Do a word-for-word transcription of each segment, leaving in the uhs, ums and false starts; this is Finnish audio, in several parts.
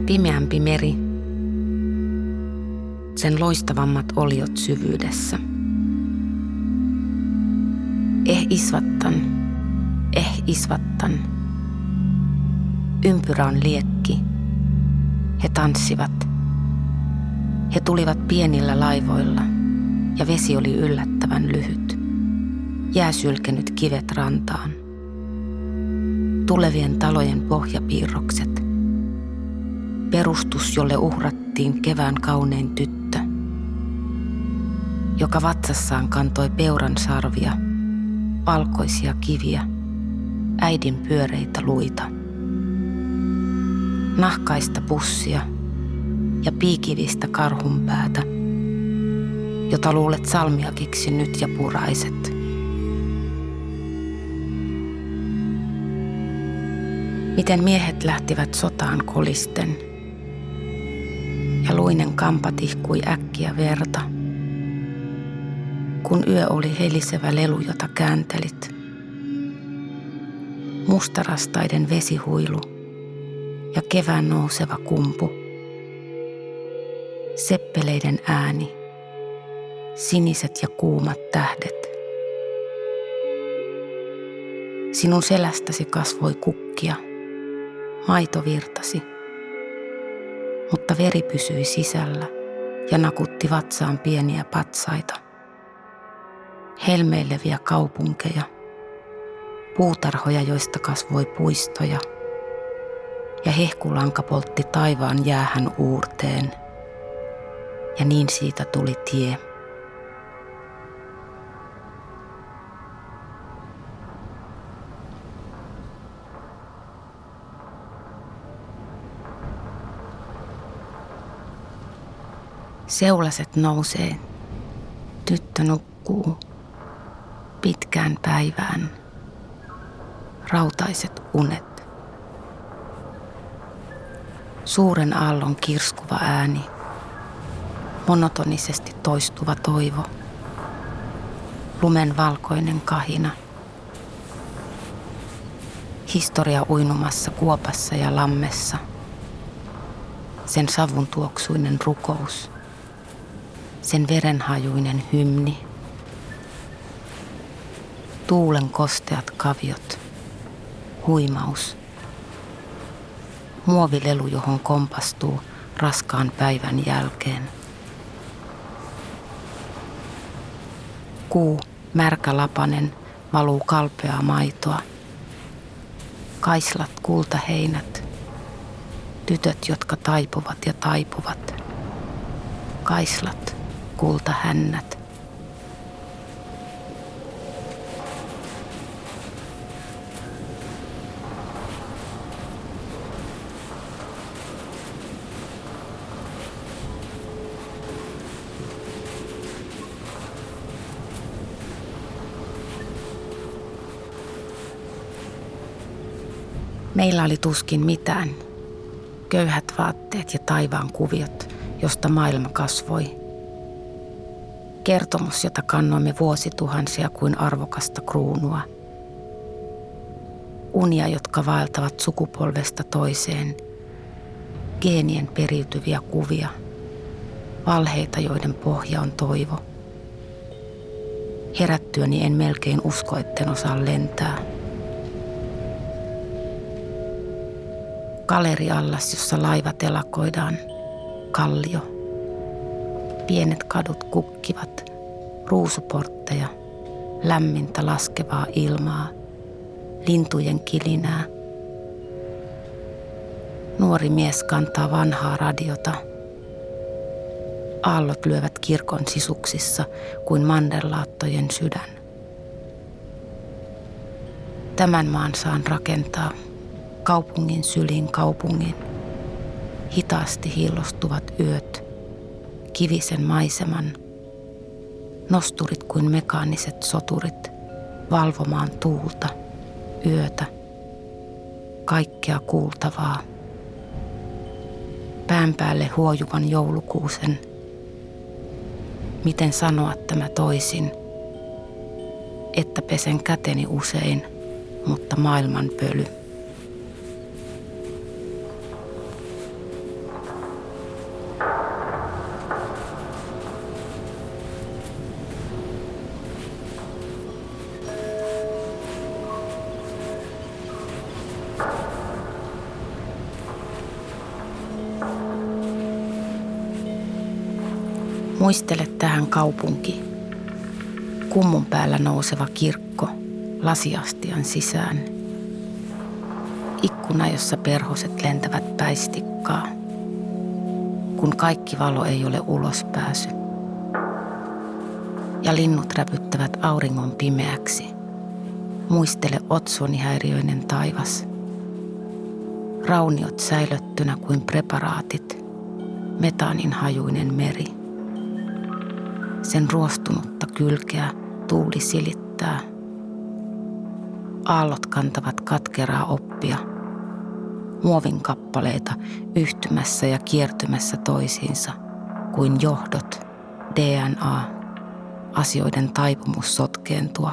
pimeämpi meri, sen loistavammat oliot syvyydessä. Eh isvattan, eh isvattan. Ympyrä on liekki. He tanssivat. He tulivat pienillä laivoilla ja vesi oli yllättävän lyhyt. Jää sylkenyt kivet rantaan. Tulevien talojen pohjapiirrokset. Perustus, jolle uhrattiin kevään kaunein tyttö, joka vatsassaan kantoi peuran sarvia, valkoisia kiviä, äidin pyöreitä luita. Nahkaista pussia ja piikivistä karhunpäätä, jota luulet salmiakiksi nyt ja puraiset. Miten miehet lähtivät sotaan kolisten, ja luinen kampa tihkui äkkiä verta, kun yö oli helisevä lelu, jota kääntelit. Mustarastaiden vesihuilu ja kevään nouseva kumpu. Seppeleiden ääni, siniset ja kuumat tähdet. Sinun selästäsi kasvoi kukkia, maito virtasi, mutta veri pysyi sisällä ja nakutti vatsaan pieniä patsaita. Helmeileviä kaupunkeja, puutarhoja, joista kasvoi puistoja, ja hehkulanka poltti taivaan jäähän uurteen, ja niin siitä tuli tie. Seulaset nousee, tyttö nukkuu pitkään päivään, rautaiset unet. Suuren aallon kirskuva ääni, monotonisesti toistuva toivo, lumen valkoinen kahina. Historia uinumassa kuopassa ja lammessa, sen savun tuoksuinen rukous, sen verenhajuinen hymni. Tuulen kosteat kaviot, huimaus. Muovilelu, johon kompastuu raskaan päivän jälkeen. Kuu, märkä lapanen, valuu kalpeaa maitoa. Kaislat, kultaheinät, tytöt, jotka taipuvat ja taipuvat. Kaislat, kultahännät. Meillä oli tuskin mitään. Köyhät vaatteet ja taivaan kuviot, josta maailma kasvoi. Kertomus, jota kannoimme vuosituhansia kuin arvokasta kruunua. Unia, jotka vaeltavat sukupolvesta toiseen. Geenien periytyviä kuvia. Valheita, joiden pohja on toivo. Herättyäni en melkein usko, etten osaa lentää. Galeriallas, jossa laivat elakoidaan. Kallio. Pienet kadut kukkivat, ruusuportteja, lämmintä laskevaa ilmaa, lintujen kilinää. Nuori mies kantaa vanhaa radiota. Aallot lyövät kirkon sisuksissa kuin manderlaattojen sydän. Tämän maan saan rakentaa. Kaupungin syliin kaupungin, hitaasti hiillostuvat yöt, kivisen maiseman, nosturit kuin mekaaniset soturit, valvomaan tuulta, yötä, kaikkea kuultavaa. Pään päälle huojuvan joulukuusen, miten sanoa tämä toisin, että pesen käteni usein, mutta maailman pöly. Muistele tähän kaupunki. Kummun päällä nouseva kirkko lasiastian sisään. Ikkuna, jossa perhoset lentävät päistikkaa, kun kaikki valo ei ole ulospääsy. Ja linnut räpyttävät auringon pimeäksi. Muistele otsuonihäiriöinen taivas. Rauniot säilöttynä kuin preparaatit, metaanin hajuinen meri. Sen ruostunutta kylkeä tuuli silittää. Aallot kantavat katkeraa oppia, muovin kappaleita yhtymässä ja kiertymässä toisiinsa kuin johdot, D N A, asioiden taipumus sotkeentua.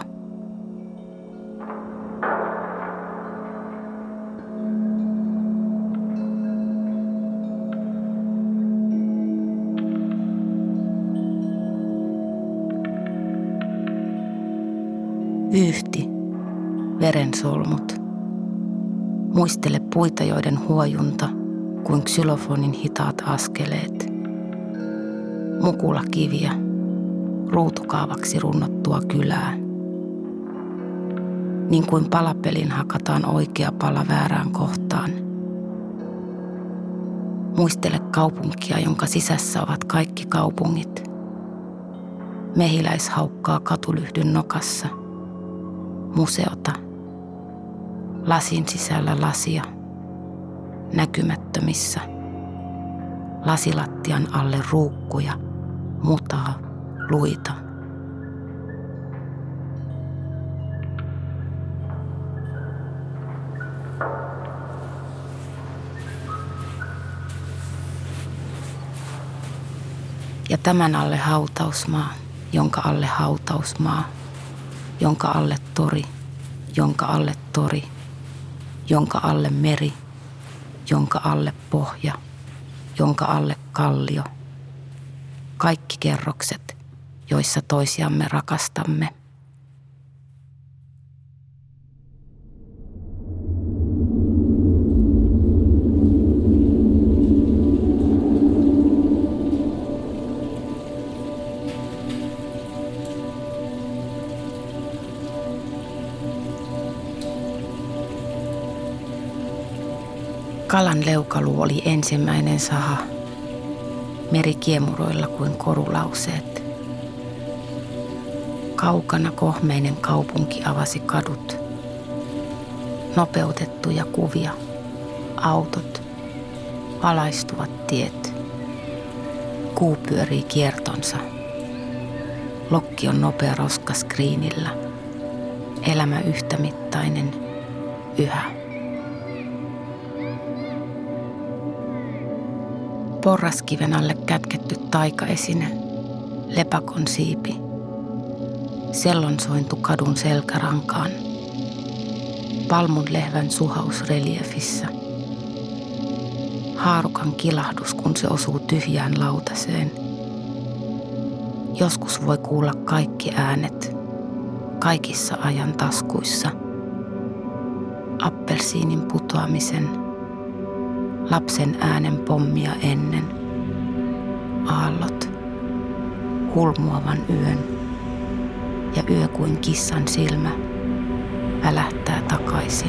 Vyyhti, verensolmut. Muistele puita, joiden huojunta kuin xylofonin hitaat askeleet. Mukula kiviä, ruutukaavaksi runnottua kylää. Niin kuin palapelin hakataan oikea pala väärään kohtaan. Muistele kaupunkia, jonka sisässä ovat kaikki kaupungit. Mehiläis haukkaa katulyhdyn nokassa. Museota. Lasin sisällä lasia. Näkymättömissä. Lasilattian alle ruukkuja, mutaa, luita. Ja tämän alle hautausmaa, jonka alle hautausmaa. Jonka alle tori, jonka alle tori, jonka alle meri, jonka alle pohja, jonka alle kallio. Kaikki kerrokset, joissa toisiamme rakastamme. Kalan leukaluu oli ensimmäinen saha, meri kiemuroilla kuin korulauseet. Kaukana kohmeinen kaupunki avasi kadut, nopeutettuja kuvia, autot, valaistuvat tiet. Kuu pyörii kiertonsa, lokki on nopea roska skriinillä, elämä yhtämittainen, yhä. Porraskiven alle kätketty taikaesine, lepakon siipi. Sellon sointu kadun selkärankaan. Palmun lehvän suhaus reliefissä. Haarukan kilahdus, kun se osuu tyhjään lautaseen. Joskus voi kuulla kaikki äänet, kaikissa ajan taskuissa. Appelsiinin putoamisen. Lapsen äänen pommia ennen. Aallot. Hulmuavan yön. Ja yö kuin kissan silmä välähtää takaisin.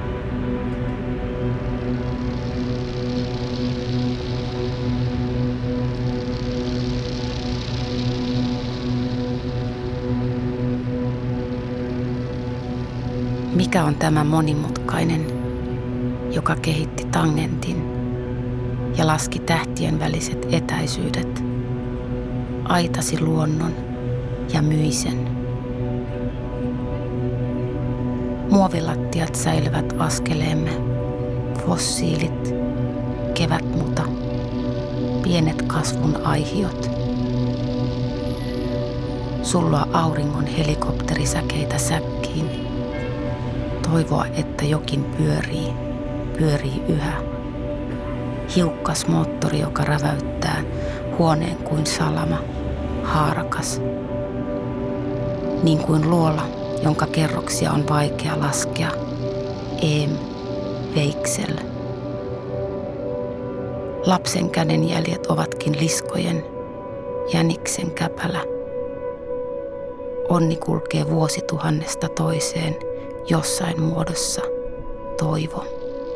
Mikä on tämä monimutkainen, joka kehitti tangentin ja laski tähtien väliset etäisyydet, aitasi luonnon ja myi sen. Muovilattiat säilyvät askeleemme, fossiilit, kevätmuta, pienet kasvun aihiot. Sulloa auringon helikopterisäkeitä säkkiin, toivoa, että jokin pyörii. Pyörii yhä. Hiukkas moottori, joka räväyttää huoneen kuin salama, haarakas. Niin kuin luola, jonka kerroksia on vaikea laskea. Eem, veiksel. Lapsen kädenjäljet ovatkin liskojen, jäniksen käpälä. Onni kulkee vuosituhannesta toiseen jossain muodossa, toivo.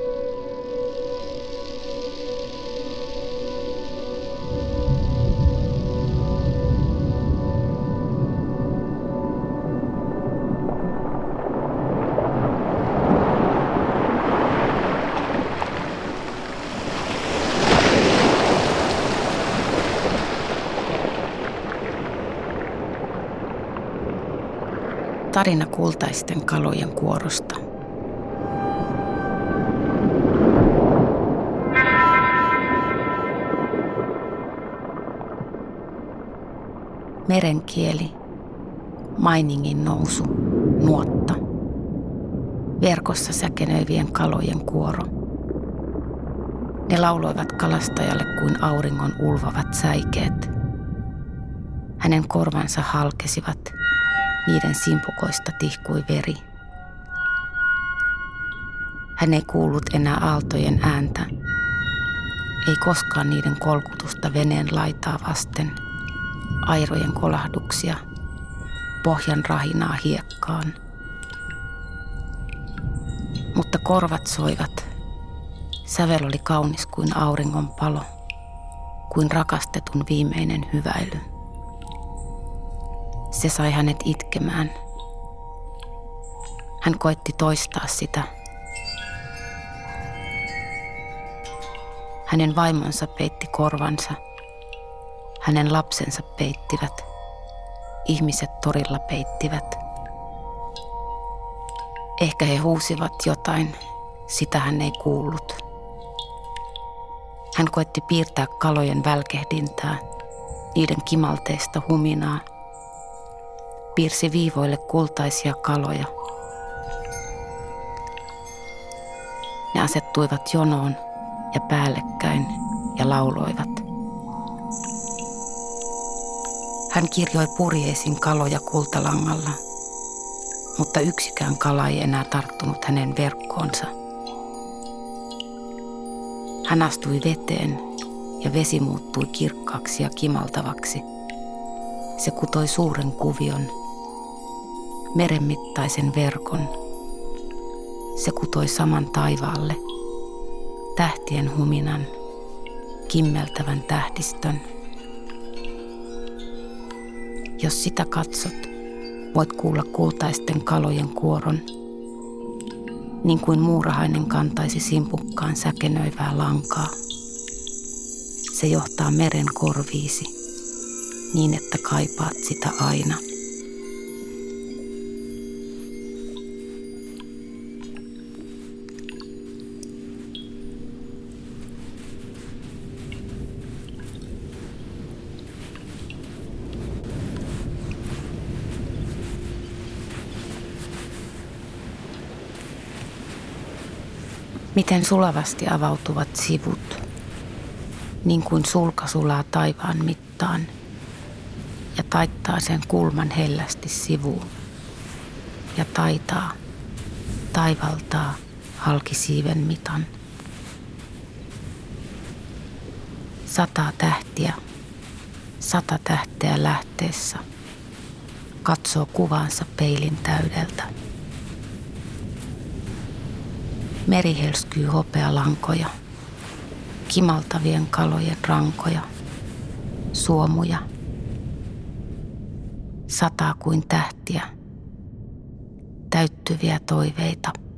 Tarina kultaisten kalojen kuorosta. Merenkieli, mainingin nousu, nuotta. Verkossa säkenöivien kalojen kuoro. Ne lauloivat kalastajalle kuin auringon ulvavat säikeet. Hänen korvansa halkesivat. Niiden simpukoista tihkui veri. Hän ei kuullut enää aaltojen ääntä, ei koskaan niiden kolkutusta veneen laitaa vasten, airojen kolahduksia, pohjan rahinaa hiekkaan. Mutta korvat soivat. Sävel oli kaunis kuin auringon palo, kuin rakastetun viimeinen hyväily. Se sai hänet itkemään. Hän koetti toistaa sitä. Hänen vaimonsa peitti korvansa. Hänen lapsensa peittivät. Ihmiset torilla peittivät. Ehkä he huusivat jotain, sitä hän ei kuullut. Hän koetti piirtää kalojen välkehdintää, niiden kimalteista huminaa. Piirsi viivoille kultaisia kaloja. Ne asettuivat jonoon ja päällekkäin ja lauloivat. Hän kirjoi purjeisin kaloja kultalangalla, mutta yksikään kala ei enää tarttunut hänen verkkoonsa. Hän astui veteen ja vesi muuttui kirkkaaksi ja kimaltavaksi. Se kutoi suuren kuvion, meren mittaisen verkon. Se kutoi saman taivaalle, tähtien huminan, kimmeltävän tähdistön. Jos sitä katsot, voit kuulla kultaisten kalojen kuoron, niin kuin muurahainen kantaisi simpukkaan säkenöivää lankaa. Se johtaa meren korviisi, niin että kaipaat sitä aina. Miten sulavasti avautuvat sivut, niin kuin sulka sulaa taivaan mittaan ja taittaa sen kulman hellästi sivuun ja taitaa, taivaltaa halki siiven mitan. Sataa tähtiä, sata tähteä lähteessä, katsoo kuvaansa peilin täydeltä. Meri helskyy hopealankoja, kimaltavien kalojen rankoja, suomuja. Sataa kuin tähtiä, täyttyviä toiveita.